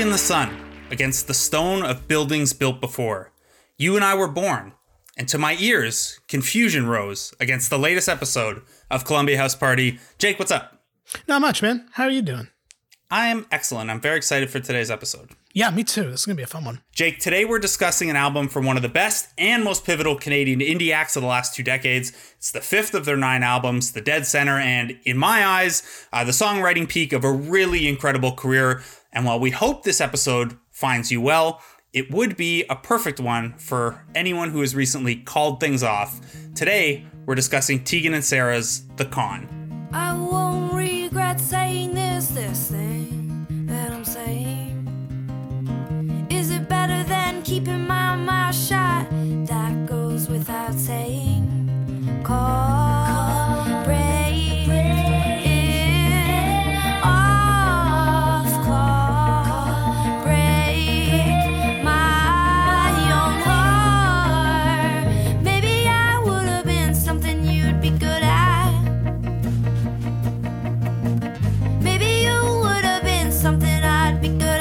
in the sun against the stone of buildings built before. You and I were born, and to my ears, confusion rose against the latest episode of Columbia House Party. Jake, what's up? Not much, man. How are you doing? I am excellent. I'm very excited for today's episode. Yeah, me too. This is going to be a fun one. Jake, today we're discussing an album from one of the best and most pivotal Canadian indie acts of the last 2 decades. It's the 5th of their 9 albums, The Dead Center, and in my eyes, the songwriting peak of a really incredible career. And while we hope this episode finds you well, it would be a perfect one for anyone who has recently called things off. Today, we're discussing Tegan and Sarah's The Con. I won't regret saying this thing that I'm saying. Is it better than keeping my mouth shut? That goes without saying. Call, break it off. Call, break my own heart. Maybe I would have been something you'd be good at. Maybe you would have been something I'd be good at.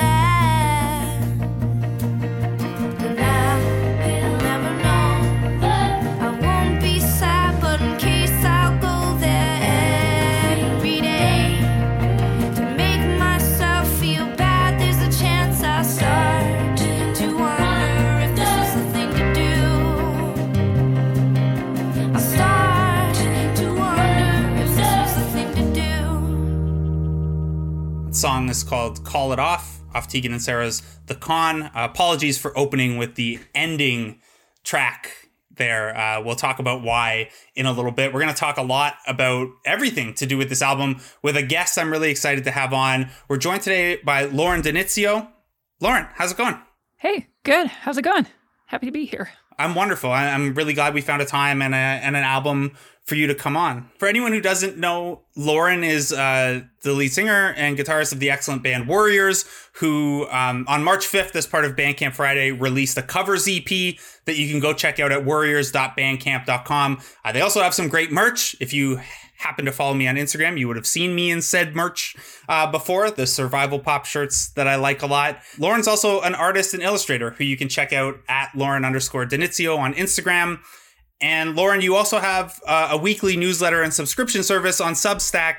But now you'll never know. I won't be sad, but in case I'll go there every day to make myself feel bad. There's a chance I'll start to wonder if this was the thing to do. I'll start to wonder if this was the thing to do. The song is called Call It Off Tegan and Sarah's The Con. Apologies for opening with the ending track there. We'll talk about why in a little bit. We're going to talk a lot about everything to do with this album with a guest I'm really excited to have on. We're joined today by Lauren D'Inizio. Lauren, how's it going? Hey, good. How's it going? Happy to be here. I'm wonderful. I'm really glad we found a time and an album for you to come on. For anyone who doesn't know, Lauren is the lead singer and guitarist of the excellent band Warriors, who on March 5th, as part of Bandcamp Friday, released a covers EP that you can go check out at warriors.bandcamp.com. They also have some great merch. If you happen to follow me on Instagram, you would have seen me in said merch before, the survival pop shirts that I like a lot. Lauren's also an artist and illustrator who you can check out at Lauren_D'Inizio on Instagram. And Lauren, you also have a weekly newsletter and subscription service on Substack,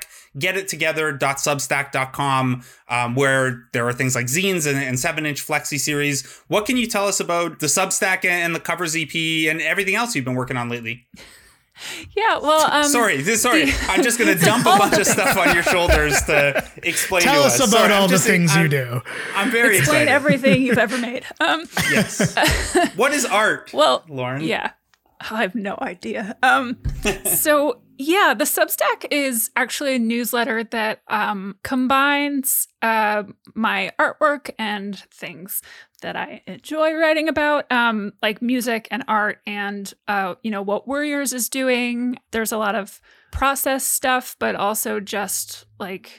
getittogether.substack.com, where there are things like zines and 7-inch flexi series. What can you tell us about the Substack and the covers EP and everything else you've been working on lately? Yeah, well, Sorry. I'm just going to dump a bunch of stuff on your shoulders to explain Tell to us us. about all the things you do. I'm very explain excited. everything you've ever made. Yes. What is art? Well, Lauren? Yeah, I have no idea. So yeah, the Substack is actually a newsletter that combines my artwork and things that I enjoy writing about, like music and art and, what Warriors is doing. There's a lot of process stuff, but also just like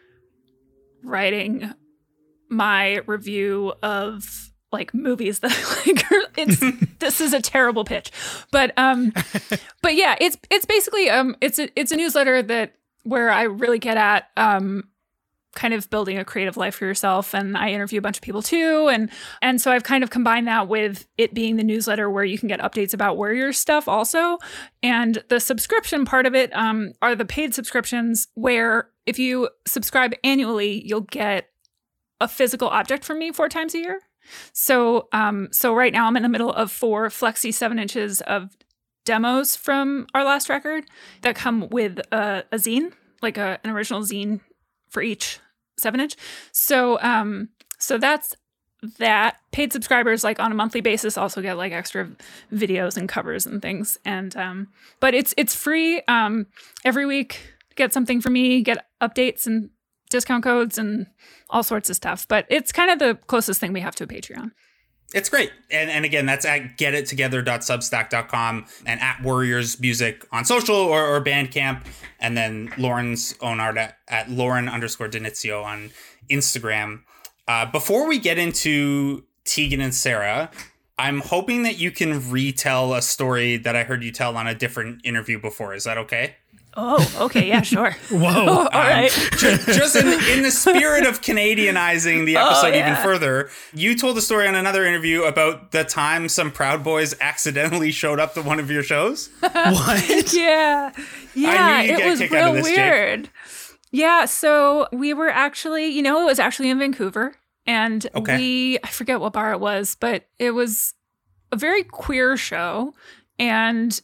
writing my review of like movies that I like. This is a terrible pitch, but yeah, it's basically it's a newsletter where I really get at kind of building a creative life for yourself, and I interview a bunch of people too, and so I've kind of combined that with it being the newsletter where you can get updates about Warriors stuff also. And the subscription part of it are the paid subscriptions, where if you subscribe annually, you'll get a physical object from me 4 times a year. So right now I'm in the middle of 4 flexi 7 inches of demos from our last record that come with a zine, like an original zine for each 7-inch. So that's that. Paid subscribers, like on a monthly basis, also get like extra videos and covers and things. And but it's free. Every week, get something from me, get updates and discount codes and all sorts of stuff. But it's kind of the closest thing we have to a Patreon. It's great. And again, that's at getittogether.substack.com and at Warriors Music on social or Bandcamp. And then Lauren's own art at Lauren_D'Inizio on Instagram. Before we get into Tegan and Sarah, I'm hoping that you can retell a story that I heard you tell on a different interview before. Is that okay? Oh, okay, yeah, sure. Whoa. All right. Just in the spirit of Canadianizing the episode yeah. even further, you told a story on another interview about the time some Proud Boys accidentally showed up to one of your shows. What? Yeah. Yeah, I knew you'd it get a was kick out of real this, Jake. weird. Yeah, so we were actually, it was actually in Vancouver. And Okay. I forget what bar it was, but it was a very queer show. And,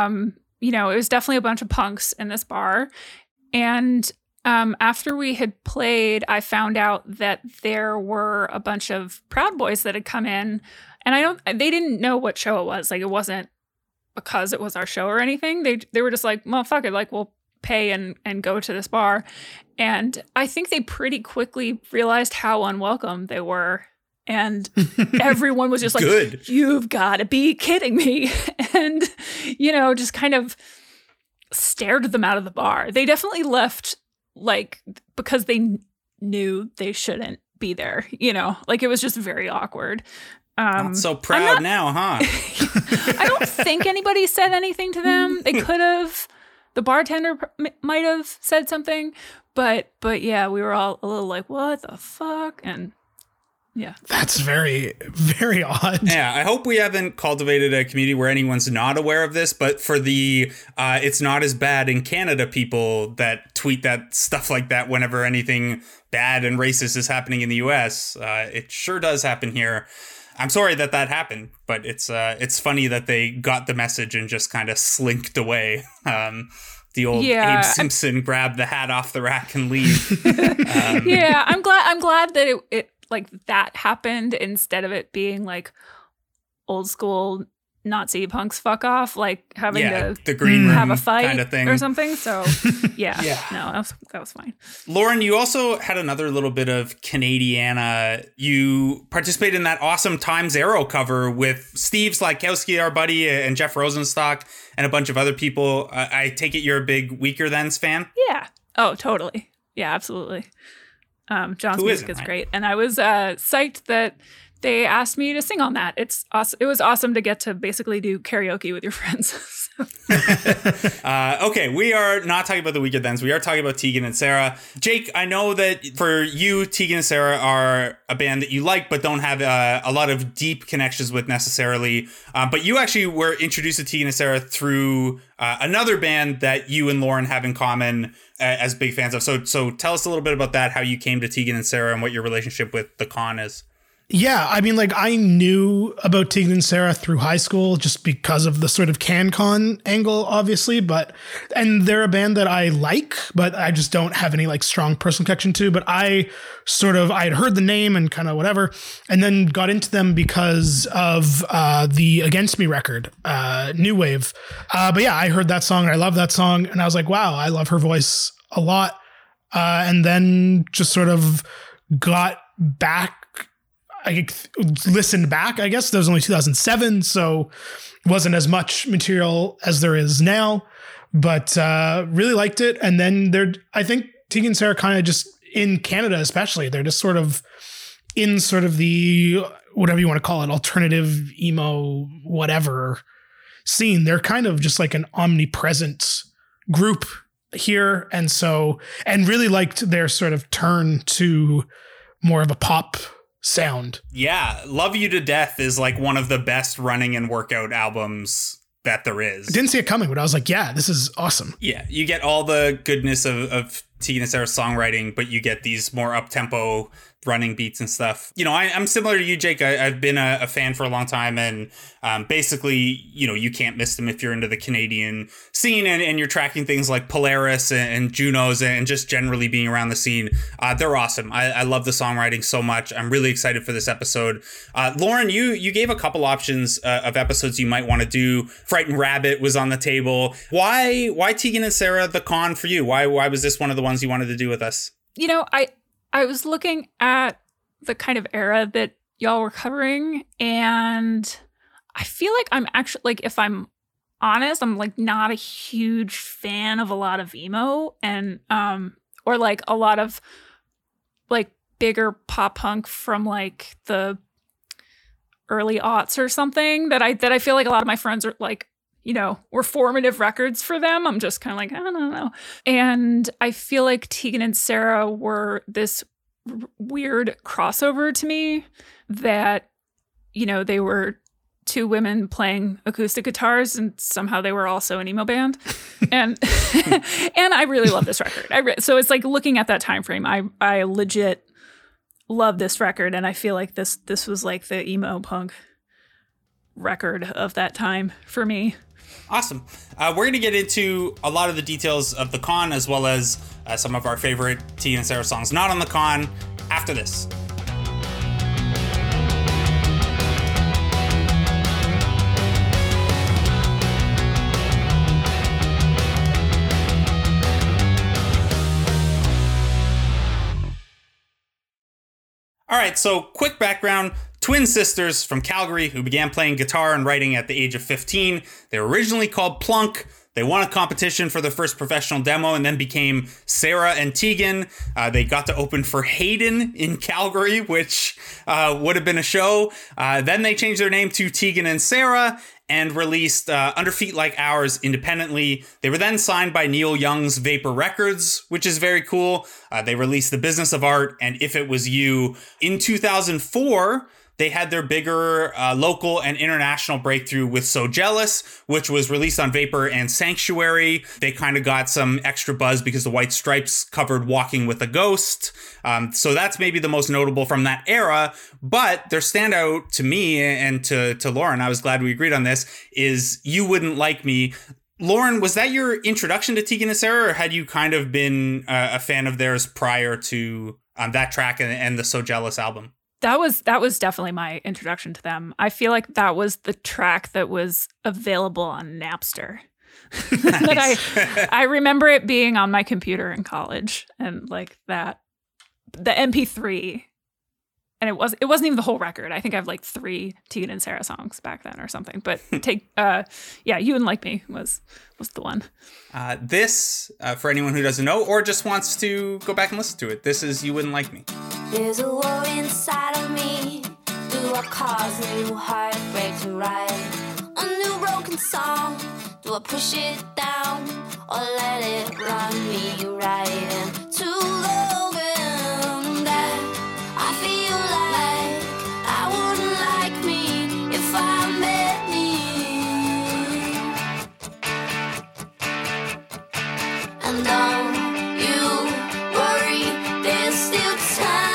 it was definitely a bunch of punks in this bar. And after we had played, I found out that there were a bunch of Proud Boys that had come in. And they didn't know what show it was. Like, it wasn't because it was our show or anything. They were just like, well, fuck it. Like, we'll pay and go to this bar. And I think they pretty quickly realized how unwelcome they were. And everyone was just like, Good. You've got to be kidding me. And, just kind of stared them out of the bar. They definitely left, like, because they knew they shouldn't be there, like it was just very awkward. Not so proud now, huh? I don't think anybody said anything to them. They could have. The bartender might have said something, but yeah, we were all a little like, what the fuck? And yeah. That's very, very odd. Yeah, I hope we haven't cultivated a community where anyone's not aware of this, but for the it's not as bad in Canada people that tweet that stuff like that whenever anything bad and racist is happening in the US, it sure does happen here. I'm sorry that happened, but it's funny that they got the message and just kind of slinked away. The old Abe Simpson grabbed the hat off the rack and leave. Yeah, I'm glad that it like that happened instead of it being like old school Nazi punks fuck off, like having to the green room have a fight kind of thing or something. So yeah, Yeah. no, that was fine. Lauren, you also had another little bit of Canadiana. You participated in that awesome Times Arrow cover with Steve Slakowski, our buddy, and Jeff Rosenstock, and a bunch of other people. I take it you're a big Weaker Thans fan? Yeah. Oh, totally. Yeah, absolutely. John's Who music isn't, is right? great, and I was psyched that they asked me to sing on that. It's awesome. It was awesome to get to basically do karaoke with your friends. Okay, we are not talking about the Weaker Thans. We are talking about Tegan and Sara. Jake, I know that for you, Tegan and Sara are a band that you like, but don't have a lot of deep connections with necessarily. But you actually were introduced to Tegan and Sara through another band that you and Lauren have in common as big fans of. So tell us a little bit about that, how you came to Tegan and Sara and what your relationship with the con is. Yeah, I mean, like, I knew about Tegan and Sara through high school just because of the sort of CanCon angle, obviously, and they're a band that I like, but I just don't have any, like, strong personal connection to, but I had heard the name and kind of whatever, and then got into them because of the Against Me record, New Wave. But yeah, I heard that song, and I love that song, and I was like, wow, I love her voice a lot, and then just sort of got back. I listened back, I guess. That was only 2007, so wasn't as much material as there is now, but really liked it. And then I think Tegan and Sara kind of just, in Canada especially, they're just sort of in sort of the, whatever you want to call it, alternative, emo, whatever scene. They're kind of just like an omnipresent group here. And really liked their sort of turn to more of a pop sound. Yeah, Love You to Death is like one of the best running and workout albums that there is. I didn't see it coming, but I was like, yeah, this is awesome. Yeah, you get all the goodness of Tegan and Sara's songwriting, but you get these more up-tempo running beats and stuff. I'm similar to you, Jake. I've been a fan for a long time, and basically, you can't miss them if you're into the Canadian scene and you're tracking things like Polaris and Junos and just generally being around the scene. They're awesome. I love the songwriting so much. I'm really excited for this episode. Lauren, you gave a couple options of episodes you might want to do. Frightened Rabbit was on the table. Why Tegan and Sara, the con for you? Why was this one of the ones you wanted to do with us? I was looking at the kind of era that y'all were covering, and I feel like I'm actually, like, if I'm honest, I'm like not a huge fan of a lot of emo and or like a lot of like bigger pop punk from like the early aughts or something that I feel like a lot of my friends are like were formative records for them. I'm just kind of like, I don't know. And I feel like Tegan and Sara were this weird crossover to me that, they were two women playing acoustic guitars and somehow they were also an emo band. And and I really love this record. So it's like looking at that time frame, I legit love this record. And I feel like this was like the emo punk record of that time for me. Awesome. We're going to get into a lot of the details of the con as well as some of our favorite Tegan and Sara songs not on the con after this. All right, so quick background. Twin sisters from Calgary who began playing guitar and writing at the age of 15. They were originally called Plunk. They won a competition for their first professional demo and then became Sara and Tegan. They got to open for Hayden in Calgary, which would have been a show. Then they changed their name to Tegan and Sara and released Under Feet Like Ours independently. They were then signed by Neil Young's Vapor Records, which is very cool. They released The Business of Art and If It Was You. In 2004, they had their bigger local and international breakthrough with So Jealous, which was released on Vapor and Sanctuary. They kind of got some extra buzz because the White Stripes covered Walking with a Ghost. So that's maybe the most notable from that era. But their standout to me and to Lauren, I was glad we agreed on this, is You Wouldn't Like Me. Lauren, was that your introduction to Tegan and Sara, or had you kind of been a fan of theirs prior to that track and the So Jealous album? That was definitely my introduction to them. I feel like that was the track that was available on Napster. That I remember it being on my computer in college and like that, the MP3, and it wasn't even the whole record. I think I have like 3 Tegan and Sara songs back then or something. But You Wouldn't Like Me was the one. This, for anyone who doesn't know or just wants to go back and listen to it, this is You Wouldn't Like Me. There's a war inside of me. Do I cause a new heartbreak to write a new broken song? Do I push it down or let it run me right into the wind? I feel like I wouldn't like me if I met me. And don't you worry, there's still time.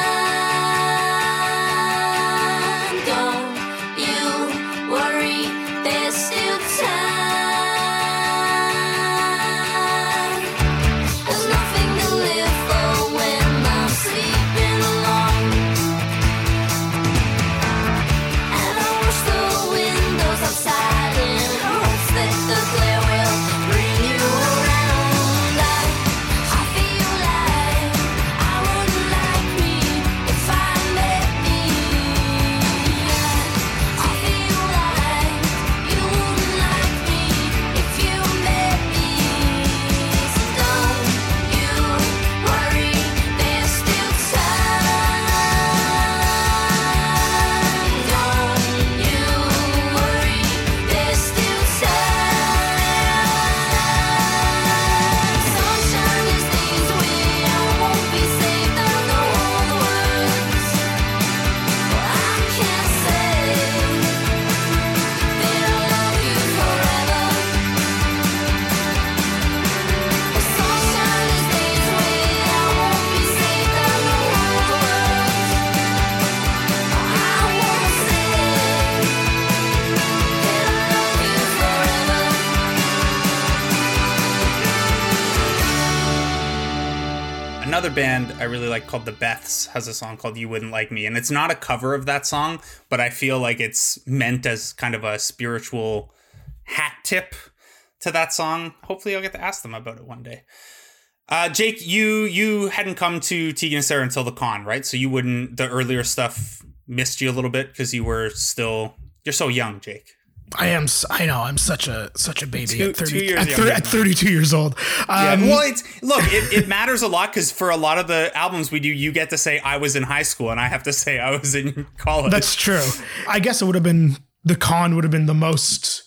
Another band I really like called The Beths has a song called You Wouldn't Like Me. And it's not a cover of that song, but I feel like it's meant as kind of a spiritual hat tip to that song. Hopefully I'll get to ask them about it one day. Jake, you hadn't come to Tegan and Sara until the con, right? So the earlier stuff missed you a little bit because you're so young, Jake. I know. I'm such a baby at 32 years old. Well, it matters a lot because for a lot of the albums we do, you get to say I was in high school, and I have to say I was in college. That's true. I guess the con would have been the most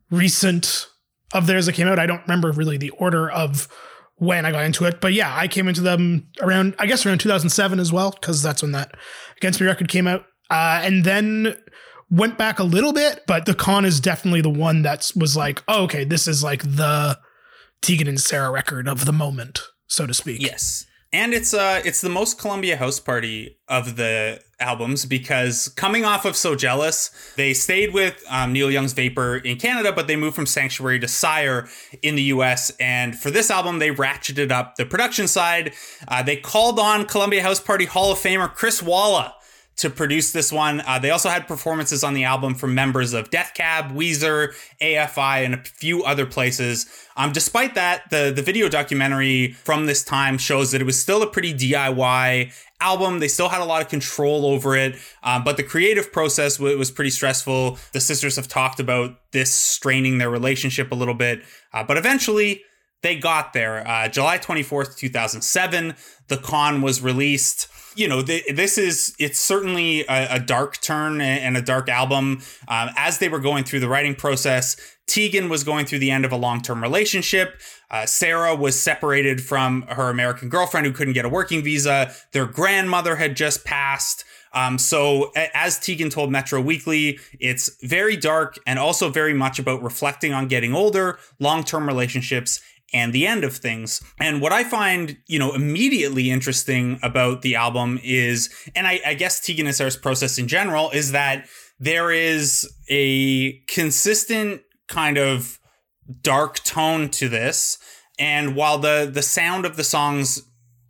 recent of theirs that came out. I don't remember really the order of when I got into it, but yeah, I came into them around 2007 as well, because that's when that Against Me record came out. And then went back a little bit, but The Con is definitely the one that was like, oh, okay, this is like the Tegan and Sara record of the moment, so to speak. Yes. And it's the most Columbia House Party of the albums, because coming off of So Jealous, they stayed with Neil Young's Vapor in Canada, but they moved from Sanctuary to Sire in the US. And for this album, they ratcheted up the production side. They called on Columbia House Party Hall of Famer Chris Walla to produce this one. They also had performances on the album from members of Death Cab, Weezer, AFI, and a few other places. Despite that, the video documentary from this time shows that it was still a pretty DIY album. They still had a lot of control over it, but the creative process was pretty stressful. The sisters have talked about this straining their relationship a little bit, but eventually they got there. July 24th, 2007, The Con was released. You know, it's certainly a dark turn and a dark album. As they were going through the writing process, Tegan was going through the end of a long-term relationship. Sara was separated from her American girlfriend who couldn't get a working visa. Their grandmother had just passed. So as Tegan told Metro Weekly, it's very dark and also very much about reflecting on getting older, long-term relationships, and the end of things. And what I find, immediately interesting about the album is, and I guess Tegan and Sara's process in general, is that there is a consistent kind of dark tone to this. And while the sound of the songs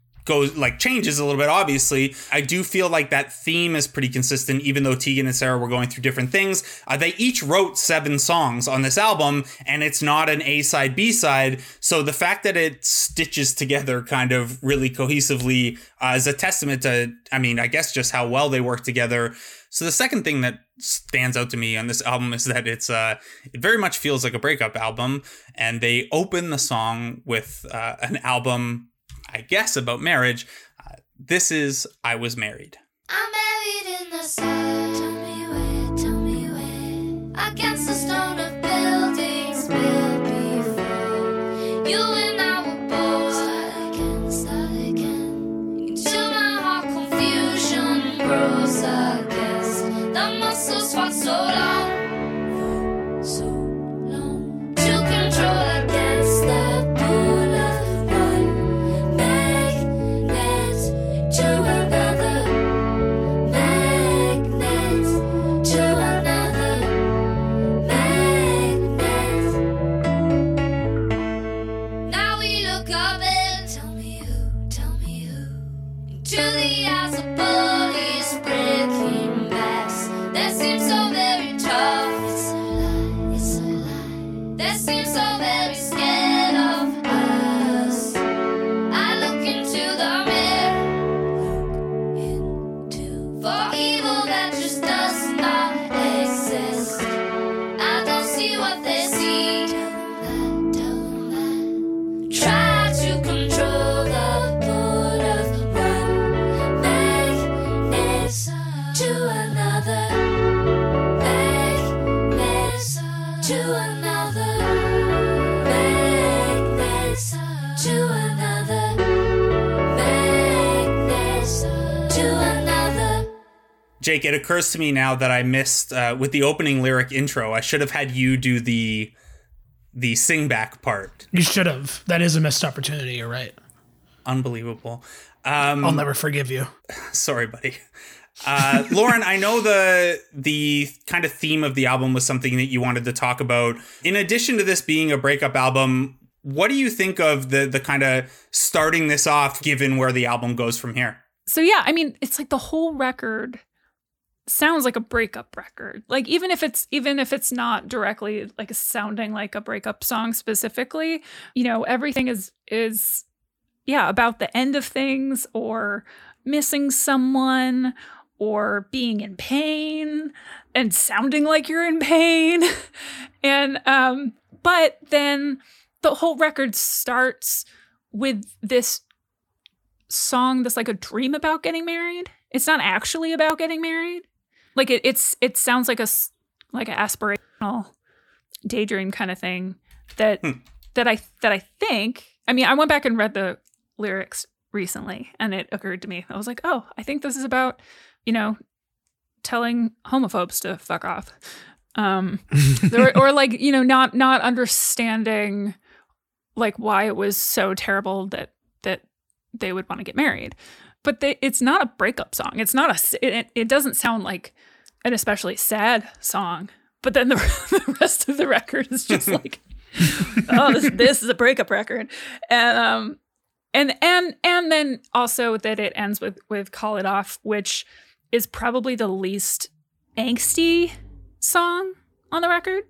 changes a little bit, obviously, I do feel like that theme is pretty consistent, even though Tegan and Sara were going through different things. They each wrote 7 songs on this album, and it's not an A-side, B-side. So the fact that it stitches together kind of really cohesively is a testament to, I guess, just how well they work together. So the second thing that stands out to me on this album is that it very much feels like a breakup album, and they open the song with an album, I guess, about marriage. This is I Was Married. I'm married in the sun. Tell me where. Against the stone of buildings built before. You and I were both. Start again. Until my heart confusion grows against. The muscles fought so long. To control against the pull of one magnet to another magnet to another magnet. Now we look up and tell me who into the eyes of police breaking backs. That seems so very tough. It's a lie. That seems so very scared of us. I look into the mirror, for evil that just does not exist. I don't see what they see. Tell them that. Try to control the pull of one magnet to another magnet to another magnet to another magnet to another. Jake, it occurs to me now that I missed, with the opening lyric intro, I should have had you do the sing back part. You should have. That is a missed opportunity. You're right. Unbelievable. I'll never forgive you. Sorry, buddy. Lauren, I know the kind of theme of the album was something that you wanted to talk about. In addition to this being a breakup album, what do you think of the kind of starting this off, given where the album goes from here? So yeah, it's like the whole record sounds like a breakup record. Like even if it's not directly like sounding like a breakup song specifically, everything is about the end of things or missing someone or being in pain and sounding like you're in pain. And but then the whole record starts with this song that's like a dream about getting married. It's not actually about getting married. Like it sounds like an aspirational daydream kind of thing that I think, I mean, I went back and read the lyrics recently and it occurred to me. I was like, oh, I think this is about, telling homophobes to fuck off. Or like, not understanding like why it was so terrible that they would want to get married. But it's not a breakup song. It's not it doesn't sound like an especially sad song. But then the rest of the record is just like, oh, this is a breakup record. And then also that it ends with Call It Off, which is probably the least angsty song on the record.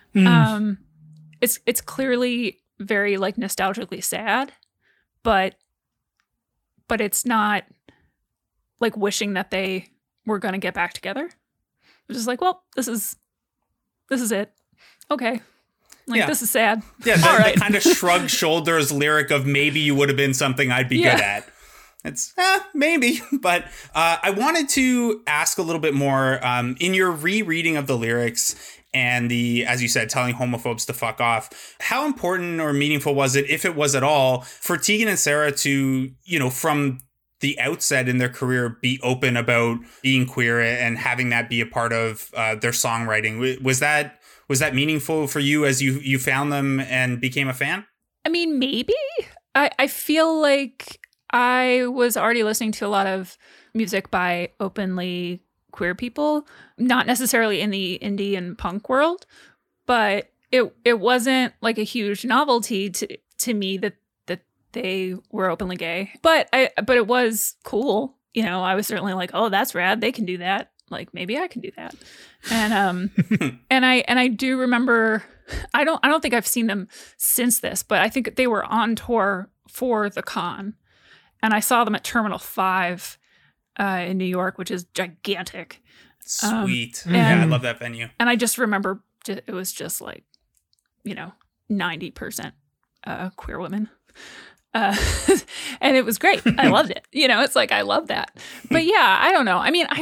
It's clearly very like nostalgically sad, but it's not like wishing that they were going to get back together. It's just like, well, this is it. Okay. Like, this is sad. Yeah, All right. the kind of shrug shoulders lyric of maybe you would have been something I'd be good at. It's maybe. But I wanted to ask a little bit more in your rereading of the lyrics and as you said, telling homophobes to fuck off. How important or meaningful was it, if it was at all, for Tegan and Sara to, from the outset in their career, be open about being queer and having that be a part of their songwriting? Was that meaningful for you as you found them and became a fan? I mean, maybe. I feel like I was already listening to a lot of music by openly queer people, not necessarily in the indie and punk world, but it wasn't like a huge novelty to me that they were openly gay. But it was cool. I was certainly like, oh, that's rad. They can do that. Like, maybe I can do that. And and I do remember, I don't think I've seen them since this, but I think they were on tour for the con. And I saw them at Terminal 5 in New York, which is gigantic. Sweet. Yeah, I love that venue. And I just remember it was just like, 90% queer women. And it was great. I loved it. It's like, I love that. But yeah, I don't know. I mean,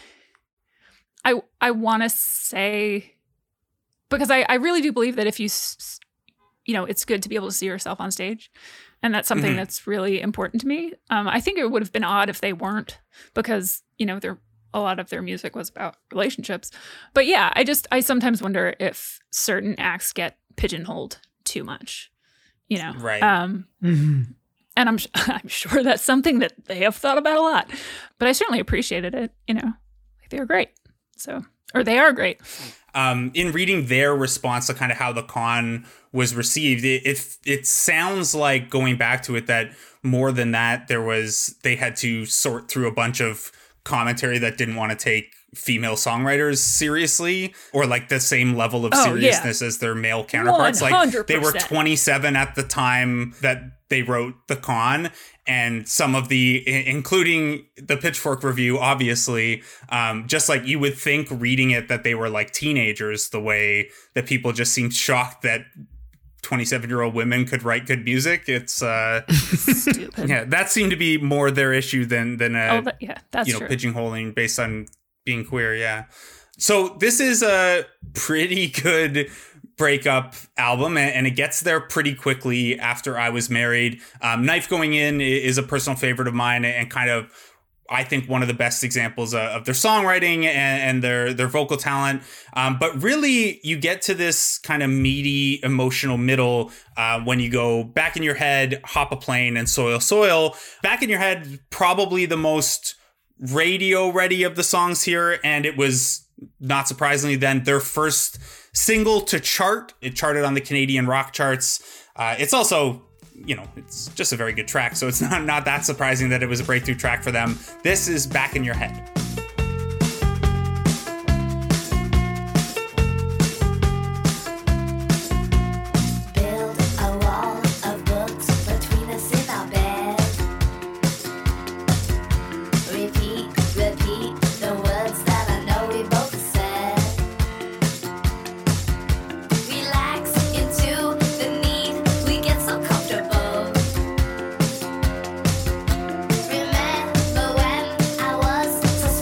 I want to say, because I really do believe that if it's good to be able to see yourself on stage. And that's something that's really important to me. I think it would have been odd if they weren't, because, a lot of their music was about relationships. But yeah, I sometimes wonder if certain acts get pigeonholed too much, Right. And I'm sure that's something that they have thought about a lot. But I certainly appreciated it, like they were great. Or they are great. In reading their response to kind of how the con was received, it sounds like, going back to it, that more than that, they had to sort through a bunch of commentary that didn't want to take female songwriters seriously, or like the same level of seriousness as their male counterparts. 100%. Like, they were 27 at the time that they wrote the con, and some of including the Pitchfork review, obviously, just like you would think reading it that they were like teenagers, the way that people just seemed shocked that 27-year-old women could write good music. It's stupid. Yeah, that seemed to be more their issue than that's true. pigeonholing based on being queer. Yeah. So this is a pretty good breakup album, and it gets there pretty quickly after I Was Married. Knife Going In is a personal favorite of mine, and kind of, I think, one of the best examples of their songwriting and their vocal talent. But really, you get to this kind of meaty, emotional middle when you go Back in Your Head, Hop a Plane, and Soil Soil. Back in Your Head, probably the most radio ready of the songs here, and it was, not surprisingly then, their first single to chart. It charted on the Canadian rock charts. It's also, it's just a very good track, so it's not that surprising that it was a breakthrough track for them. This is Back in Your Head. Build a wall of books between us in our bed. Repeat the words that I know we both said. Relax into the need, we get so comfortable. Remember when I was so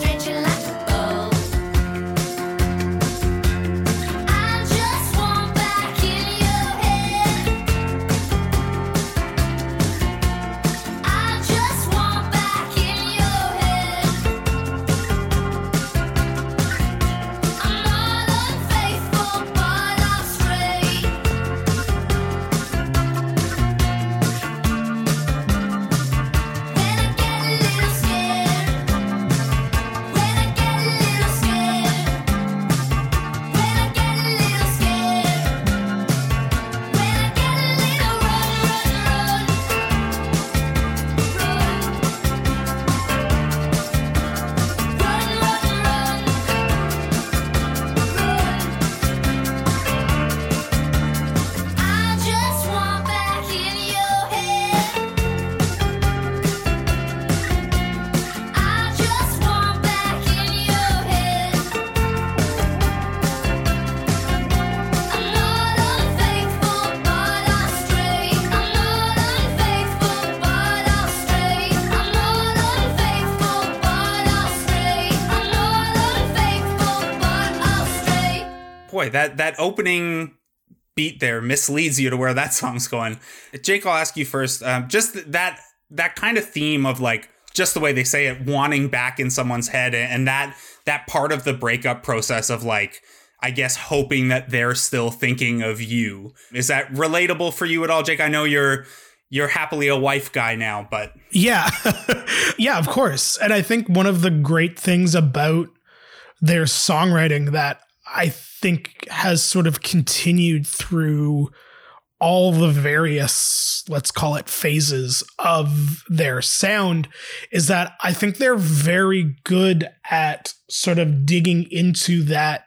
That opening beat there misleads you to where that song's going. Jake, I'll ask you first. Just that kind of theme of like just the way they say it, wanting back in someone's head, and that part of the breakup process of like, I guess, hoping that they're still thinking of you. Is that relatable for you at all, Jake? I know you're happily a wife guy now, but yeah, yeah, of course. And I think one of the great things about their songwriting that I think has sort of continued through all the various, let's call it, phases of their sound is that I think they're very good at sort of digging into that.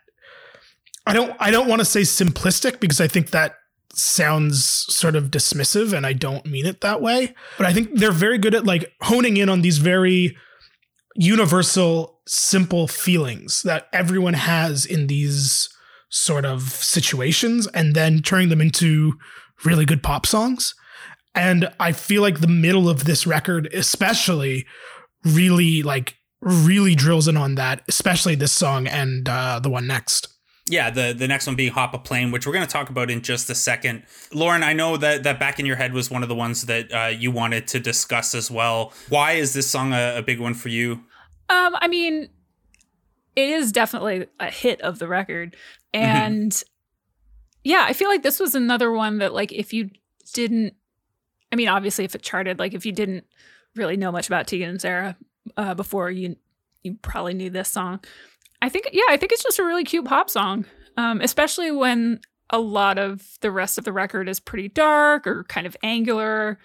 I don't want to say simplistic because I think that sounds sort of dismissive and I don't mean it that way, but I think they're very good at like honing in on these very universal, simple feelings that everyone has in these sort of situations and then turning them into really good pop songs. And I feel like the middle of this record especially really drills in on that, especially this song and the one next. Yeah, the next one being Hop a Plane, which we're going to talk about in just a second. Lauren, I know that Back in Your Head was one of the ones that you wanted to discuss as well. Why is this song a big one for you? I mean, it is definitely a hit of the record. And yeah, I feel like this was another one that like if you didn't, I mean, obviously if it charted, like if you didn't really know much about Tegan and Sara before, you probably knew this song. I think it's just a really cute pop song, especially when a lot of the rest of the record is pretty dark or kind of angular.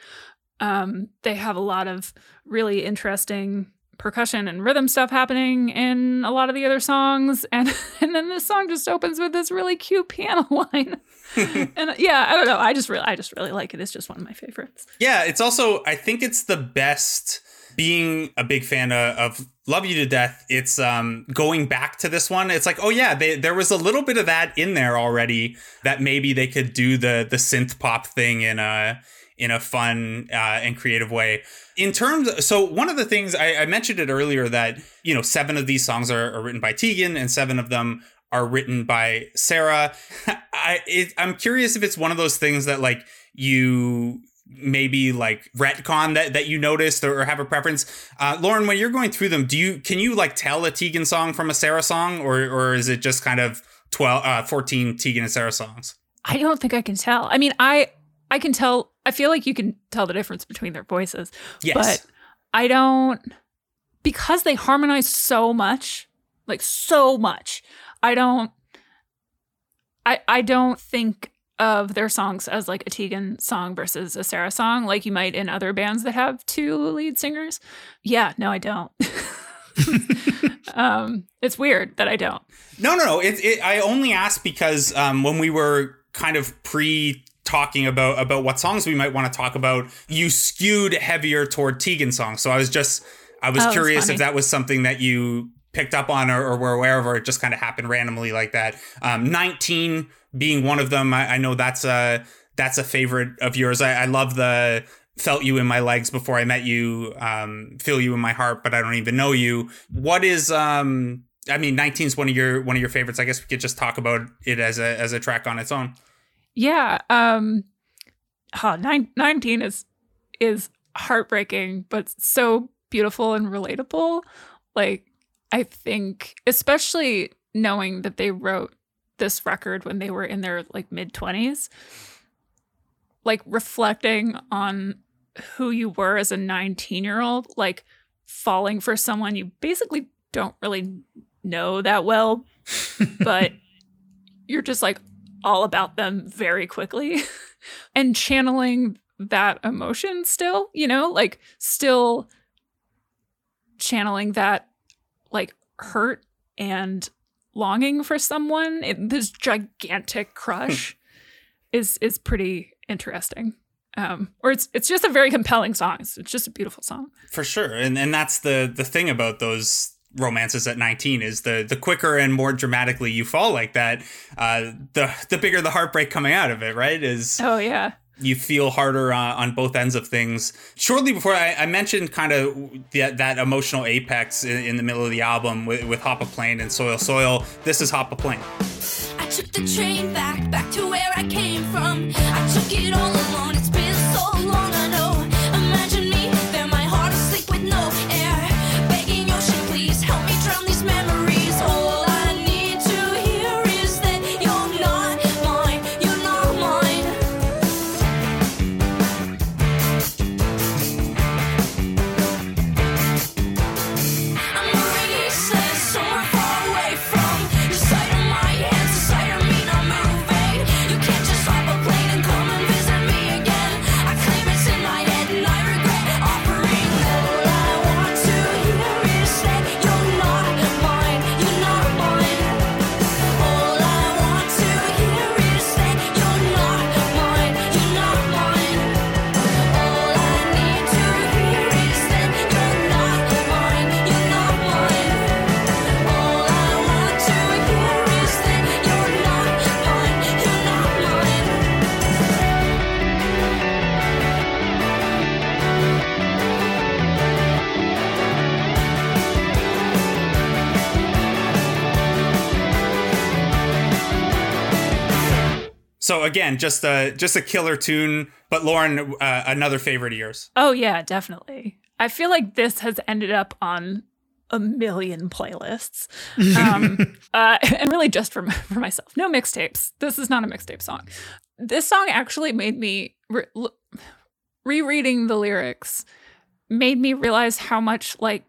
They have a lot of really interesting percussion and rhythm stuff happening in a lot of the other songs. And then this song just opens with this really cute piano line. And yeah, I don't know. I just really like it. It's just one of my favorites. Yeah, it's also, I think it's the best. Being a big fan of Love You to Death, it's going back to this one. It's like, oh yeah, there was a little bit of that in there already that maybe they could do the synth pop thing in a fun and creative way. So one of the things I mentioned it earlier that, 7 of these songs are written by Tegan and 7 of them are written by Sara. I'm curious if it's one of those things that like you maybe like retcon that you noticed or have a preference. Lauren, when you're going through them, can you like tell a Tegan song from a Sara song or is it just kind of 14 Tegan and Sara songs? I don't think I can tell. I mean, I can tell. I feel like you can tell the difference between their voices. Yes. But I don't, because they harmonize so much, like so much. I don't think of their songs as like a Tegan song versus a Sara song, like you might in other bands that have 2 lead singers. Yeah, no, I don't. It's weird that I don't. No. I only asked because when we were kind of talking about what songs we might want to talk about, you skewed heavier toward Tegan songs. So I was curious if that was something that you picked up on or were aware of, or it just kind of happened randomly like that. 19 being one of them. I know that's a favorite of yours. I love the felt you in my legs before I met you, feel you in my heart, but I don't even know you. What is, 19 is one of your favorites. I guess we could just talk about it as a track on its own. Yeah. 19 is heartbreaking, but so beautiful and relatable. Like, I think, especially knowing that they wrote this record when they were in their like mid-20s, like reflecting on who you were as a 19-year-old, like falling for someone you basically don't really know that well, but you're just like all about them very quickly and channeling that emotion still, like still channeling that like hurt and longing for someone, this gigantic crush is pretty interesting. Or it's just a very compelling song. It's just a beautiful song. For sure. And that's the thing about those romances at 19 is the quicker and more dramatically you fall like that, the bigger the heartbreak coming out of it, right? Oh, yeah. You feel harder on both ends of things. Shortly before, I mentioned kind of that emotional apex in the middle of the album with Hop a Plane and Soil Soil. This is Hop a Plane. I I took the train back to where I came from. I took it all alone, it's been so long, I know. Imagine me, there my heart asleep with no air. Begging ocean, please help me drown these memories. All I need to hear is that you're not mine, you're not mine. I'm recess somewhere far away from the sight of my hands, the sight of me not moving. You can't just hop a plane and come and visit me again. I claim it's in my head and I regret offering. All I want to hear is that you're not mine, you're not mine. All I want to hear is that you're not mine, you're not mine. All I need to hear is that you're not mine, you're not mine. All I want to hear is that you're not mine, you're not mine. So again, just a killer tune. But Lauren, another favorite of yours. Oh yeah, definitely. I feel like this has ended up on a million playlists, and really just for myself. No mixtapes. This is not a mixtape song. This song actually made me rereading the lyrics made me realize how much like,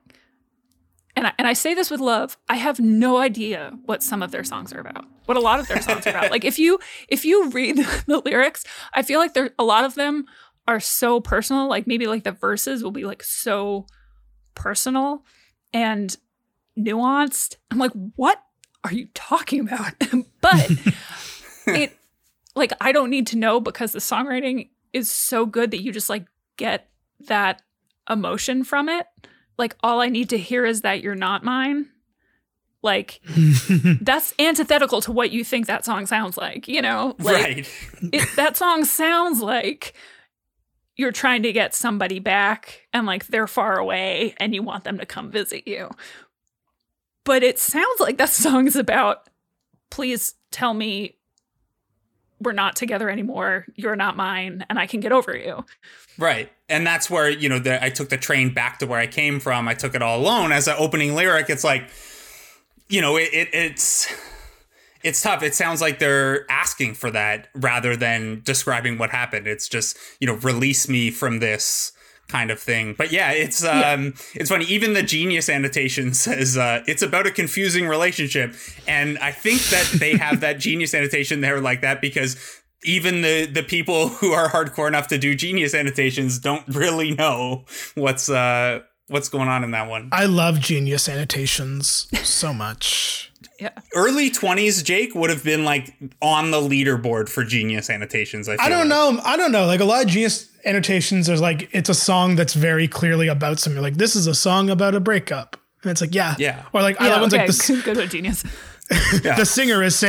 and I say this with love, I have no idea what some of their songs are about. What a lot of their songs are about. Like if you read the lyrics, I feel like a lot of them are so personal. Like maybe like the verses will be like so personal and nuanced. I'm like, what are you talking about? But it like I don't need to know because the songwriting is so good that you just like get that emotion from it. Like all I need to hear is that you're not mine. Like that's antithetical to what you think that song sounds like, you know? Like, Right. That song sounds like you're trying to get somebody back and like they're far away and you want them to come visit you. But it sounds like that song is about, please tell me we're not together anymore. You're not mine and I can get over you. Right. And that's where, you know, I took the train back to where I came from. I took it all alone as an opening lyric. It's like, you know, it's tough. It sounds like they're asking for that rather than describing what happened. It's just, you know, release me from this kind of thing. But yeah, it's funny. Even the Genius annotation says it's about a confusing relationship. And I think that they have that Genius annotation there like that because even the people who are hardcore enough to do Genius annotations don't really know what's going on in that one. I love Genius annotations so much. Yeah. Early 20s, Jake would have been like on the leaderboard for Genius annotations. I don't know. Like a lot of Genius annotations, there's like, it's a song that's very clearly about something. Like this is a song about a breakup. And it's like, yeah. Or like, I love ones like this. Good with Genius. Yeah. The singer is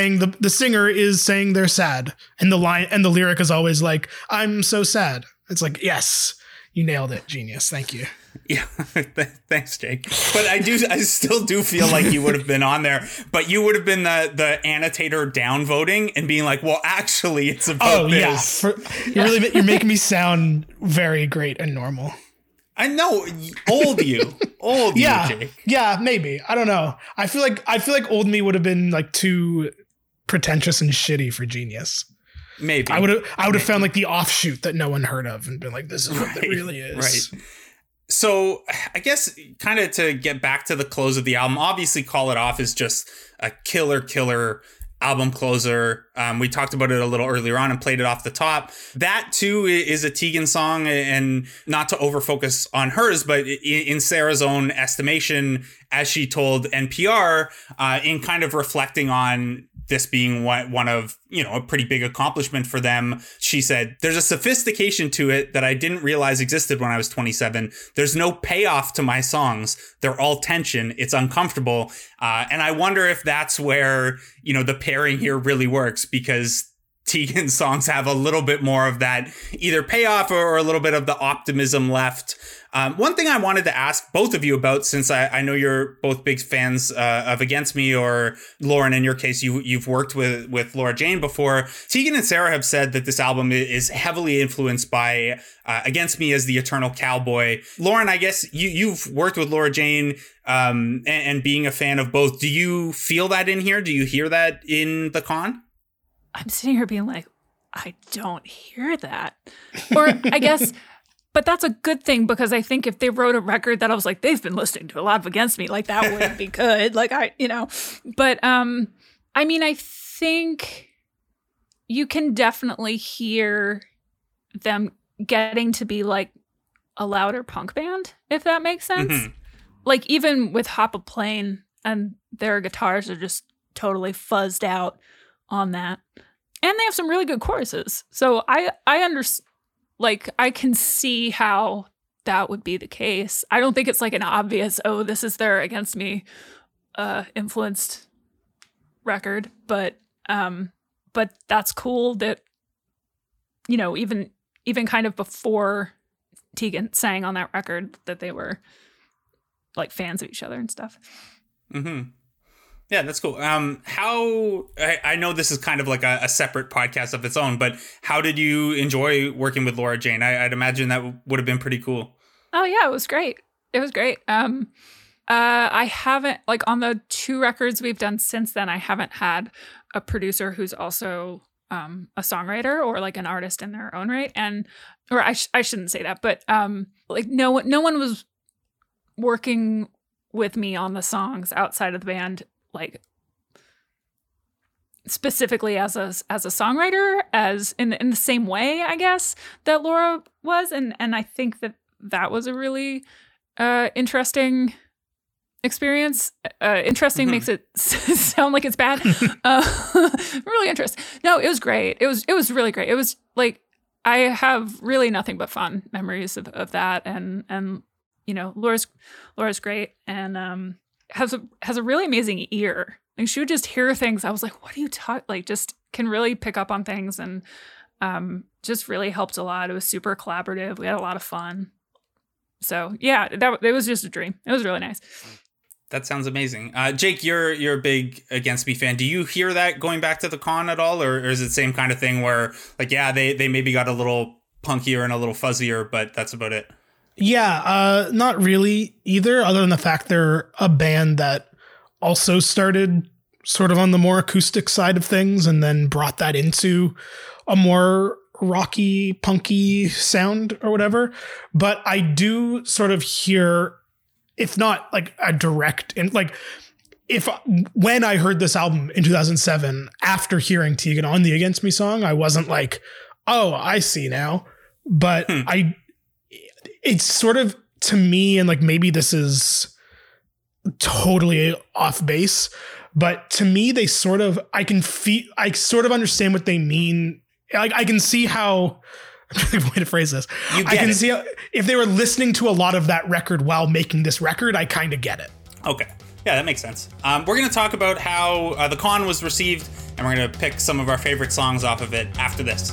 saying they're sad. And the line and the lyric is always like, I'm so sad. It's like, yes, you nailed it. Genius. Thank you. Yeah, thanks, Jake. But I still do feel like you would have been on there, but you would have been the annotator downvoting and being like, well, actually, it's about this. Yeah. You're making me sound very great and normal. I know, old you, Jake. Yeah, maybe. I don't know. I feel like old me would have been like too pretentious and shitty for Genius. Maybe I would have found like the offshoot that no one heard of and been like, this is what it really is. Right. So I guess kind of to get back to the close of the album, obviously Call It Off is just a killer album closer. We talked about it a little earlier on and played it off the top. That too is a Tegan song, and not to overfocus on hers, but in Sarah's own estimation, as she told NPR, in kind of reflecting on this being one of, you know, a pretty big accomplishment for them. She said, there's a sophistication to it that I didn't realize existed when I was 27. There's no payoff to my songs. They're all tension. It's uncomfortable. And I wonder if that's where, you know, the pairing here really works, because Tegan's songs have a little bit more of that either payoff or a little bit of the optimism left. One thing I wanted to ask both of you about, since I know you're both big fans of Against Me, or Lauren, in your case, you've worked with Laura Jane before. Tegan and Sara have said that this album is heavily influenced by Against Me as the Eternal Cowboy. Lauren, I guess you've worked with Laura Jane and being a fan of both. Do you feel that in here? Do you hear that in The Con? I'm sitting here being like, I don't hear that. Or I guess, but that's a good thing, because I think if they wrote a record that I was like, they've been listening to a lot of Against Me, like that wouldn't be good. Like but I mean, I think you can definitely hear them getting to be like a louder punk band, if that makes sense. Mm-hmm. Like even with Hop a Plane, and their guitars are just totally fuzzed out on that. And they have some really good choruses. So I understand, like, I can see how that would be the case. I don't think it's like an obvious, oh, this is their Against Me influenced record, but that's cool that, you know, even kind of before Tegan sang on that record, that they were like fans of each other and stuff. Mm-hmm. Yeah, that's cool. I know this is kind of like a separate podcast of its own, but how did you enjoy working with Laura Jane? I'd imagine that would have been pretty cool. Oh yeah, it was great. I haven't, like, on the 2 records we've done since then, I haven't had a producer who's also a songwriter or like an artist in their own right. Or I shouldn't say that, but like no one was working with me on the songs outside of the band, like specifically as a songwriter, as in the same way, I guess, that Laura was. And I think that was a really interesting experience. Interesting makes it sound like it's bad. Really interesting. No, it was great. It was really great. It was like, I have really nothing but fond memories of that. And you know, Laura's great, and has a really amazing ear. Like, she would just hear things. I was like, what are you talking? Like, just can really pick up on things, and just really helped a lot. It was super collaborative. We had a lot of fun. So yeah, it was just a dream. It was really nice. That sounds amazing. Jake, you're a big Against Me fan. Do you hear that going back to the con at all, or is it the same kind of thing where, like, yeah, they maybe got a little punkier and a little fuzzier, but that's about it? Yeah, not really either, other than the fact they're a band that also started sort of on the more acoustic side of things and then brought that into a more rocky, punky sound or whatever. But I do sort of hear, if not like a direct, and like when I heard this album in 2007, after hearing Tegan on the Against Me song, I wasn't like, oh, I see now. But it's sort of, to me, and like maybe this is totally off base, but to me, they sort of, I sort of understand what they mean. Like, I can see how, I'm trying to way to phrase this. I can see how, if they were listening to a lot of that record while making this record, I kind of get it. Okay. Yeah, that makes sense. We're going to talk about how the con was received, and we're going to pick some of our favorite songs off of it after this.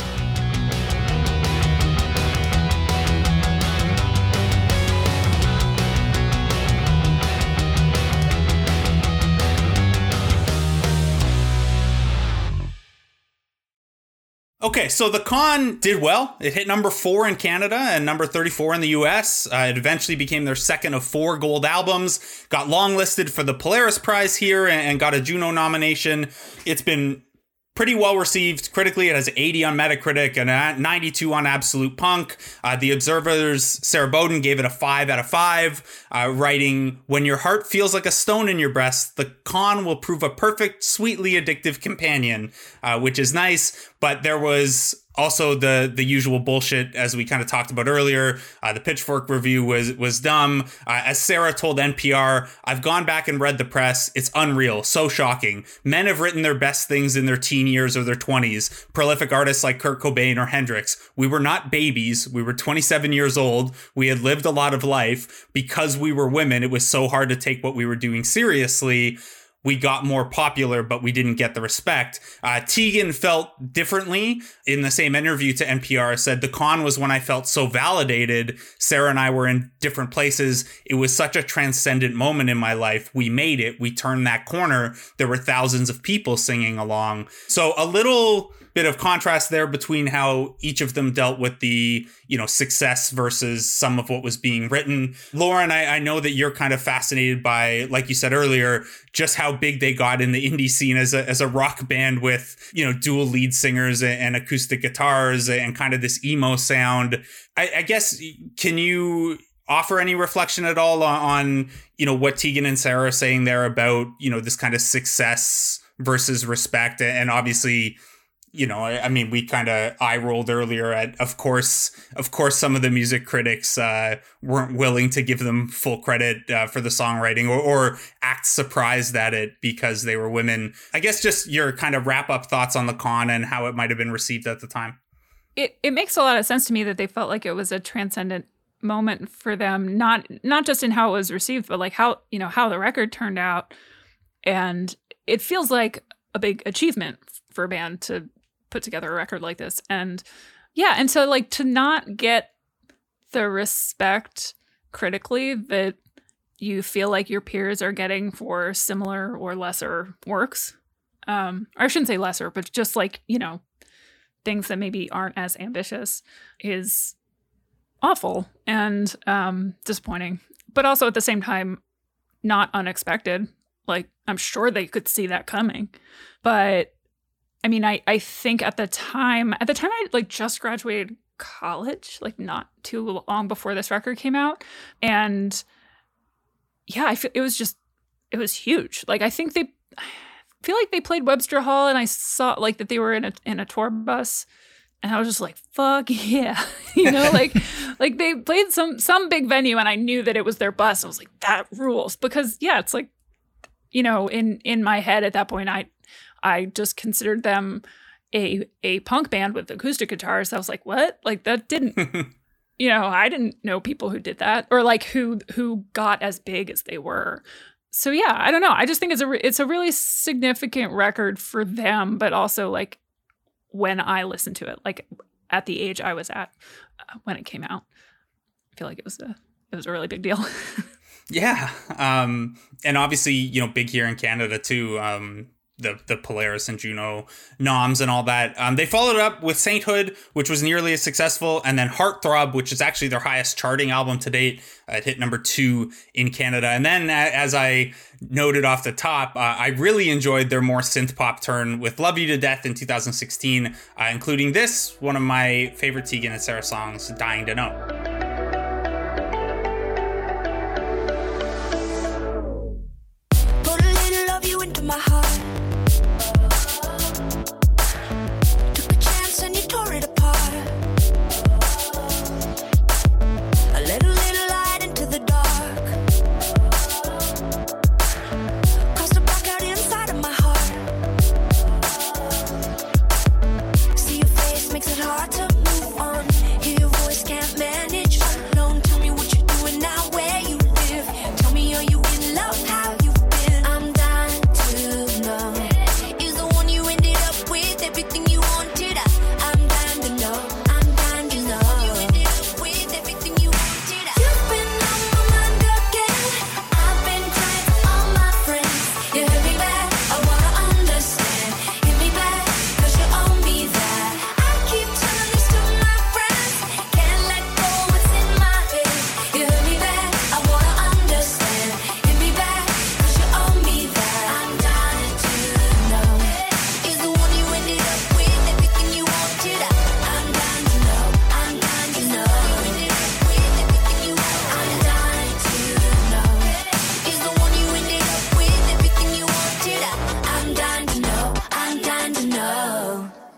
Okay, so the con did well. It hit number 4 in Canada and number 34 in the US. It eventually became their second of 4 gold albums, got longlisted for the Polaris Prize here, and got a Juno nomination. It's been pretty well received critically. It has 80 on Metacritic and 92 on Absolute Punk. The Observer's Sarah Bowden gave it a 5 out of 5, writing, "When your heart feels like a stone in your breast, the con will prove a perfect, sweetly addictive companion," which is nice. But there was also the usual bullshit, as we kind of talked about earlier. The Pitchfork review was dumb. As Sarah told NPR, "I've gone back and read the press. It's unreal. So shocking. Men have written their best things in their teen years or their 20s. Prolific artists like Kurt Cobain or Hendrix. We were not babies. We were 27 years old. We had lived a lot of life. Because we were women, it was so hard to take what we were doing seriously. we got more popular, but we didn't get the respect. Tegan felt differently. In the same interview to NPR, said the con was when I felt so validated. Sarah and I were in different places. It was such a transcendent moment in my life. We made it. We turned that corner. There were thousands of people singing along. So a little bit of contrast there between how each of them dealt with the, success versus some of what was being written. Lauren, I know that you're kind of fascinated by, like you said earlier, just how big they got in the indie scene as a rock band with, dual lead singers and acoustic guitars and kind of this emo sound. I guess, can you offer any reflection at all on what Tegan and Sarah are saying there about, this kind of success versus respect? And obviously, we kind of eye rolled earlier at, of course, some of the music critics weren't willing to give them full credit for the songwriting or act surprised at it because they were women. I guess just your kind of wrap up thoughts on the con and how it might have been received at the time. It makes a lot of sense to me that they felt like it was a transcendent moment for them, not just in how it was received, but like how the record turned out. And it feels like a big achievement for a band to put together a record like this. And so like to not get the respect critically that you feel like your peers are getting for similar or lesser works. Or I shouldn't say lesser, but just like, things that maybe aren't as ambitious is awful and disappointing, but also at the same time, not unexpected. Like, I'm sure they could see that coming, but I mean, I think at the time I like just graduated college, like not too long before this record came out. And I feel it was huge. Like, I feel like they played Webster Hall and I saw like that they were in a tour bus and I was just like, fuck yeah. Like they played some big venue and I knew that it was their bus. I was like, that rules. Because it's like, in my head at that point, I just considered them a punk band with acoustic guitars. I was like, what? Like that didn't, I didn't know people who did that or like who got as big as they were. So I don't know. I just think it's a really significant record for them, but also like when I listened to it, like at the age I was at when it came out, I feel like it was a really big deal. Yeah. And obviously, big here in Canada too. The Polaris and Juno noms and all that. They followed it up with Sainthood, which was nearly as successful, and then Heartthrob, which is actually their highest charting album to date. It hit number 2 in Canada. And then, as I noted off the top, I really enjoyed their more synth pop turn with Love You to Death in 2016, including this, one of my favorite Tegan and Sarah songs, Dying to Know. Put a little of you into my heart. Took a chance and you tore it apart. I let a little light into the dark. Caused a blackout inside of my heart. See your face makes it hard to move on. Hear your voice can't manage.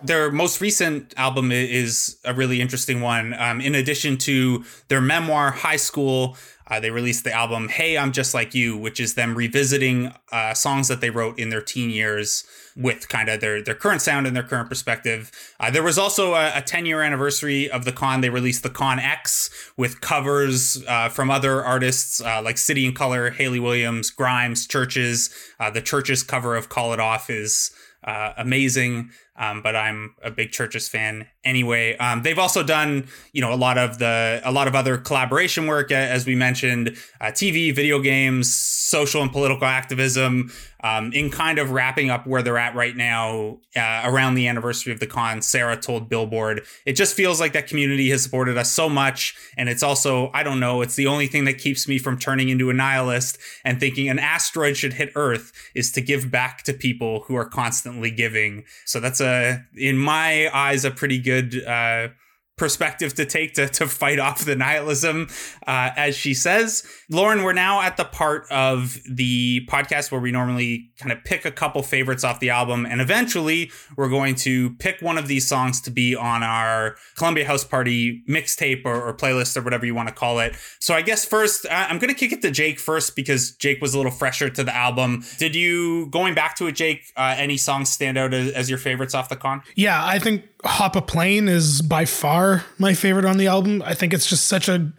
their most recent album is a really interesting one. In addition to their memoir, High School, they released the album Hey, I'm Just Like You, which is them revisiting songs that they wrote in their teen years with kind of their current sound and their current perspective. There was also a 10-year anniversary of the Con. They released the Con X with covers from other artists like City and Colour, Hayley Williams, Grimes, Churches. The Churches cover of Call It Off is amazing. But I'm a big Churches fan anyway. They've also done, a lot of other collaboration work, as we mentioned, TV, video games, social and political activism. In kind of wrapping up where they're at right now, around the anniversary of the Con, Sarah told Billboard, "It just feels like that community has supported us so much, and it's also, I don't know, it's the only thing that keeps me from turning into a nihilist and thinking an asteroid should hit Earth is to give back to people who are constantly giving." So that's in my eyes, a pretty good perspective to take to fight off the nihilism, as she says. Lauren, we're now at the part of the podcast where we normally kind of pick a couple favorites off the album, and eventually we're going to pick one of these songs to be on our Columbia House Party mixtape or playlist or whatever you want to call it. So I guess first, I'm going to kick it to Jake first because Jake was a little fresher to the album. Did you, going back to it, Jake, any songs stand out as your favorites off the Con? Yeah, I think Hop a Plane is by far my favorite on the album. I think it's just such a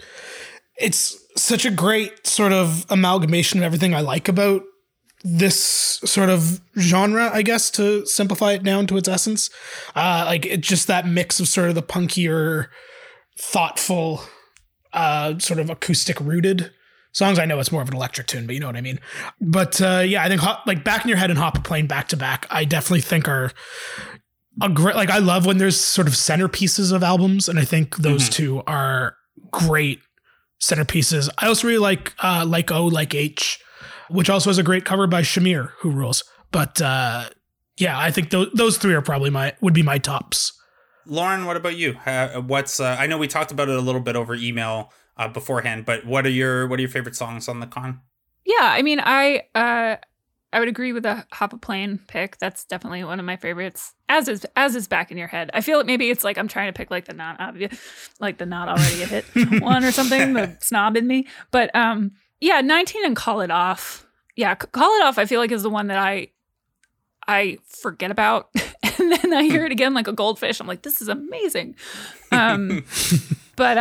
great sort of amalgamation of everything I like about this sort of genre, I guess, to simplify it down to its essence. It's just that mix of sort of the punkier, thoughtful, sort of acoustic rooted songs. I know it's more of an electric tune, but you know what I mean. But I think Back in Your Head and Hop a Plane back to back, I definitely think are a great, I love when there's sort of centerpieces of albums, and I think those two are great centerpieces. I also really like O, Like H, which also has a great cover by Shamir, who rules. But I think those three are probably would be my tops. Lauren, what about you? I know we talked about it a little bit over email beforehand, but what are your favorite songs on the Con? Yeah, I mean, I would agree with the Hop a Plane pick. That's definitely one of my favorites. As is Back in Your Head. I feel like maybe it's like I'm trying to pick like the not obvious, like the not already a hit one or something, the snob in me. But 19 and Call It Off. Yeah, Call It Off I feel like is the one that I forget about. And then I hear it again like a goldfish. I'm like, this is amazing. Those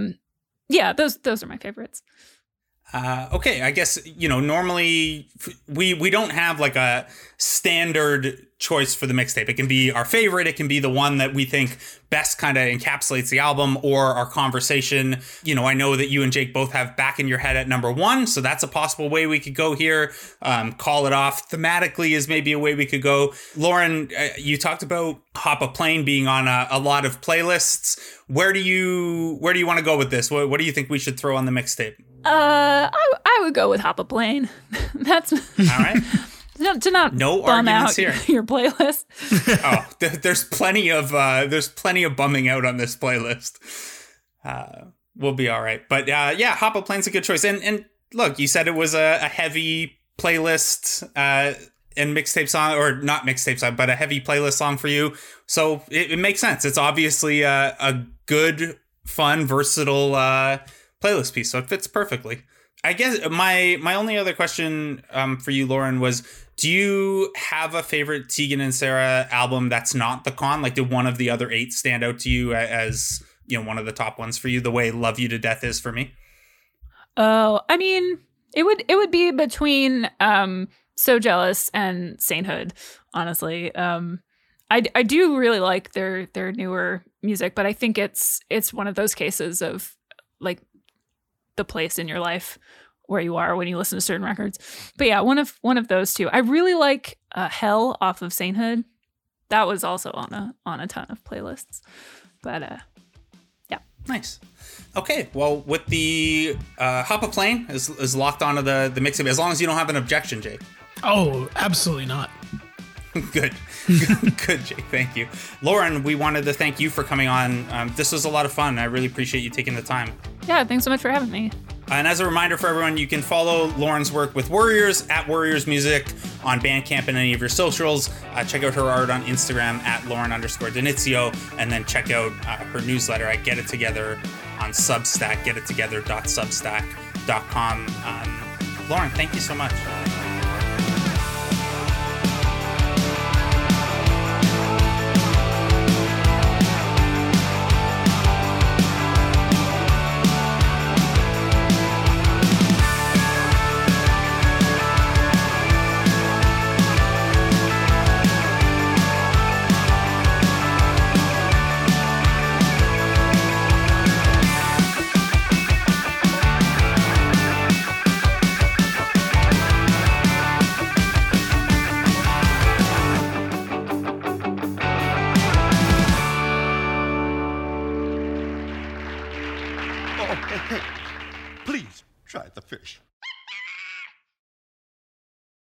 are my favorites. Okay, I guess, normally we don't have like a standard choice for the mixtape. It can be our favorite. It can be the one that we think best kind of encapsulates the album or our conversation. I know that you and Jake both have Back in Your Head at number 1. So that's a possible way we could go here. Call It Off thematically is maybe a way we could go. Lauren, you talked about Hop a Plane being on a lot of playlists. Where do you want to go with this? What do you think we should throw on the mixtape? I would go with Hop a Plane. That's all right. To not no bum arguments out here. Your playlist. There's plenty of bumming out on this playlist. We'll be all right. But Hop a Plane's a good choice. And look, you said it was a heavy playlist and mixtape song, or not mixtape song, but a heavy playlist song for you. So it makes sense. It's obviously a good, fun, versatile playlist piece. So it fits perfectly. I guess my only other question for you, Lauren, was, do you have a favorite Tegan and Sara album that's not the Con? Like, did one of the other 8 stand out to you as, one of the top ones for you, the way Love You to Death is for me? Oh, I mean, it would be between So Jealous and Sainthood, honestly. I do really like their newer music, but I think it's one of those cases of like the place in your life where you are when you listen to certain records. But yeah, one of those two. I really like Hell off of Sainthood. That was also on a ton of playlists. But yeah. Nice. Okay, well, with the Hop a Plane is locked onto the mixtape, as long as you don't have an objection, Jake. Oh, absolutely not. Good, Jake. Thank you. Lauren, we wanted to thank you for coming on. This was a lot of fun. I really appreciate you taking the time. Yeah, thanks so much for having me. And as a reminder for everyone, you can follow Lauren's work with Warriors at Warriors Music on Bandcamp and any of your socials. Check out her art on Instagram at Lauren_Denizio, and then check out her newsletter at Get It Together on Substack, getittogether.substack.com. Lauren, thank you so much. Please try the fish.